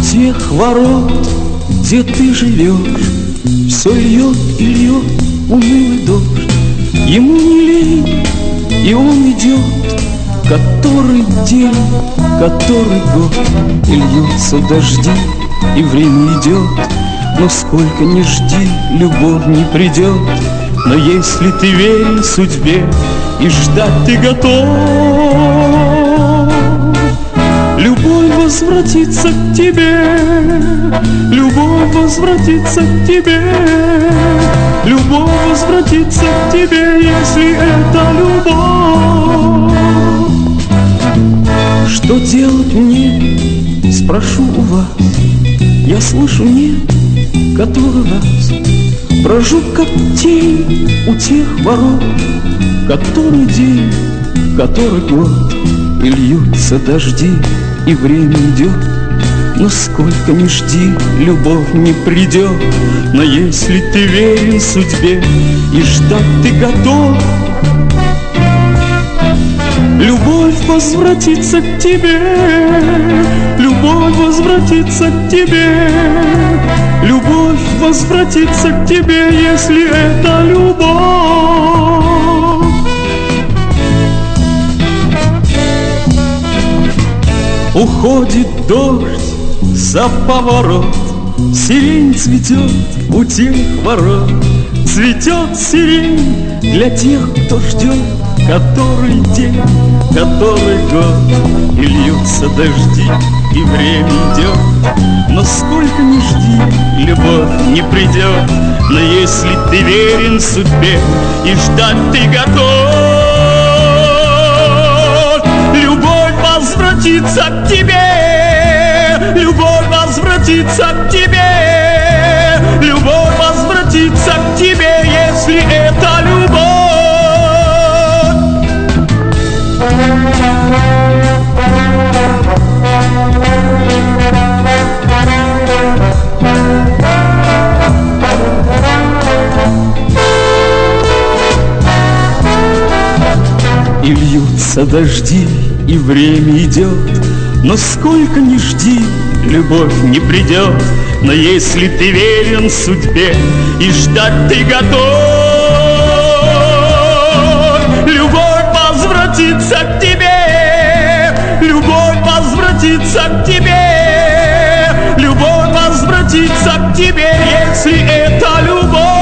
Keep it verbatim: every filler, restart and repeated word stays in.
тех ворот, где ты живешь, все льет и льет унылый дождь. Ему не лень, и он идет, который день, который год. И льются дожди, и время идет, но сколько ни жди, любовь не придет. Но если ты верен судьбе и ждать ты готов, любовь возвратится к тебе, любовь возвратится к тебе, любовь возвратится к тебе, если это любовь. Что делать мне, спрошу у вас, я слышу нет, который раз брожу как тень у тех ворот, который день, который год. И льются дожди, и время идет, но сколько ни жди, любовь не придет. Но если ты верен судьбе и ждать ты готов, любовь возвратится к тебе, любовь возвратится к тебе, любовь возвратится к тебе, если это любовь. Уходит дождь за поворот, сирень цветет у тех ворот. Цветет сирень для тех, кто ждет, который день, который год. И льются дожди, и время идет, но сколько ни жди, любовь не придет. Но если ты верен судьбе и ждать ты готов, любовь возвратится к тебе, любовь возвратится к тебе, любовь возвратится к тебе, если это любовь. И льются дожди, и время идет, но сколько ни жди, любовь не придет. Но если ты верен судьбе и ждать ты готов, любовь возвратится к тебе, любовь возвратится к тебе, любовь возвратится к тебе, если это любовь.